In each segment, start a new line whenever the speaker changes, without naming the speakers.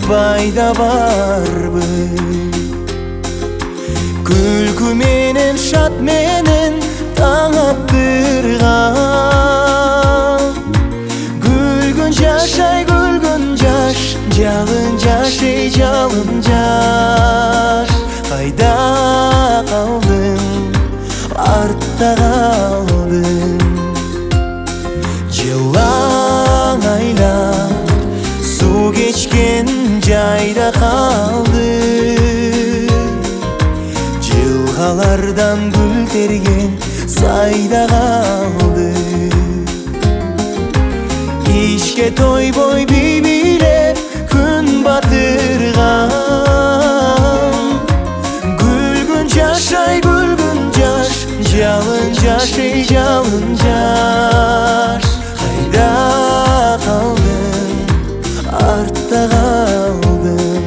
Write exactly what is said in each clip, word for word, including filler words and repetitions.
пайда барбы? Күлкү менен шат менен таң аптырган, күлгүн жашай күлгүн жаш, жалын жаш эй жалын жаш. Кайда калдың, артта калдың, жылаң айлап суу кечкен жайда калды. Жылгалардан гүл терген сайда калды. Ишке тойбой бибилеп күн батырган, күлгүн жашай күлгүн жаш, жалын жаш эй жалын жаш. Кайда калдың, артта калдың,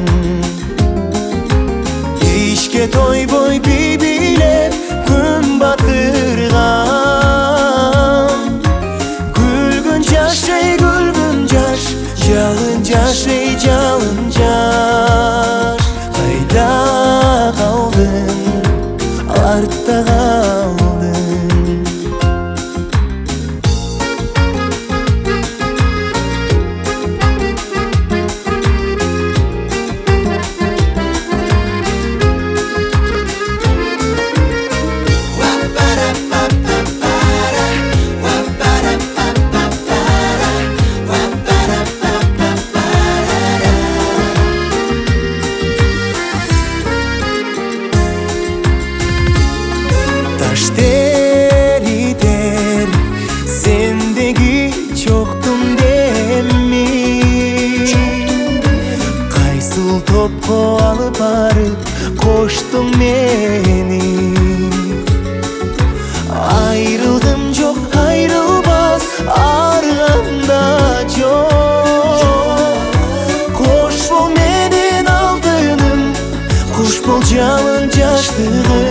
ишке тойбой бибилеп күн батырган, күлгүн жаш эй күлгүн жаш, жалын жаш эй жалын жаш. Кайда калдың, артта калдың. Тер итер сендеги чоктум демми, кайсыл топко алып барып коштуң мени. Айрылгым жок, айрылбас арганда жок. Кош бол менен алтыным, кош бол жалын жаштыгым.